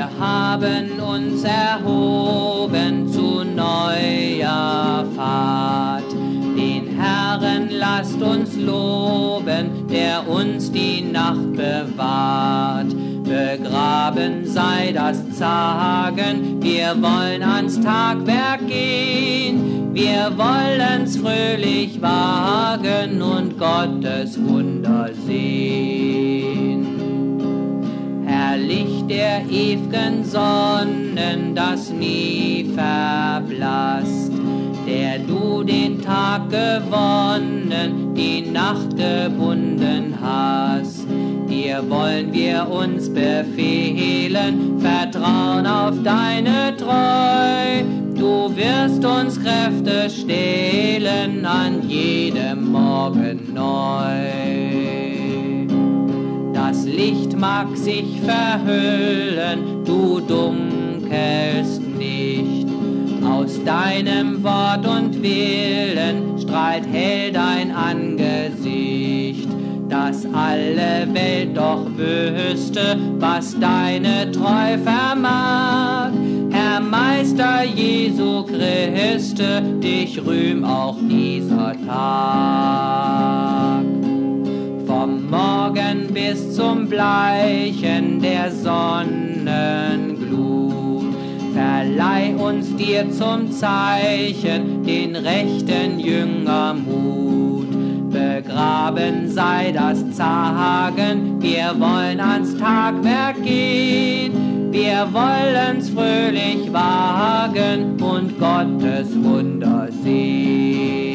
Wir haben uns erhoben zu neuer Fahrt. Den Herrn lasst uns loben, der uns die Nacht bewahrt. Begraben sei das Zagen, wir wollen ans Tagwerk gehen. Wir wollen's fröhlich wagen und Gottes Wunder sehen. Herrlich der ew'gen Sonnen, das nie verblasst, der du den Tag gewonnen, die Nacht gebunden hast. Dir wollen wir uns befehlen, vertrauen auf deine Treu. Du wirst uns Kräfte stehlen an jedem Morgen neu. Das Licht mag sich verhüllen, du dunkelst nicht. Aus deinem Wort und Willen strahlt hell dein Angesicht, dass alle Welt doch wüsste, was deine Treu vermag. Herr Meister Jesu Christe, dich rühm auch dieser Tag. Vom Morgen bis zum Bleichen der Sonnenglut, verleih uns dir zum Zeichen den rechten Jüngermut. Begraben sei das Zagen, wir wollen ans Tagwerk gehen. Wir wollen's fröhlich wagen und Gottes Wunder sehen.